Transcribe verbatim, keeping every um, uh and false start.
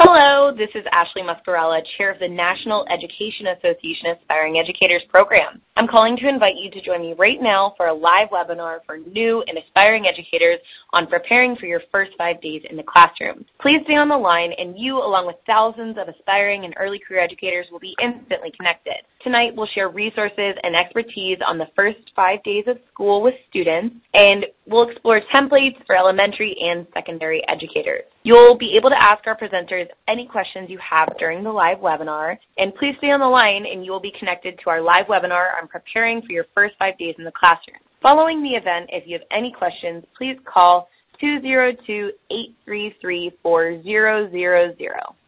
Hello, this is Ashley Muscarella, Chair of the National Education Association Aspiring Educators Program. I'm calling to invite you to join me right now for a live webinar for new and aspiring educators on preparing for your first five days in the classroom. Please stay on the line, and you, along with thousands of aspiring and early career educators, will be instantly connected. Tonight, we'll share resources and expertise on the first five days of school with students, and we'll explore templates for elementary and secondary educators. You'll be able to ask our presenters any questions you have during the live webinar, and please stay on the line and you will be connected to our live webinar on preparing for your first five days in the classroom. Following the event, if you have any questions, please call two zero two, eight three three, four zero zero zero.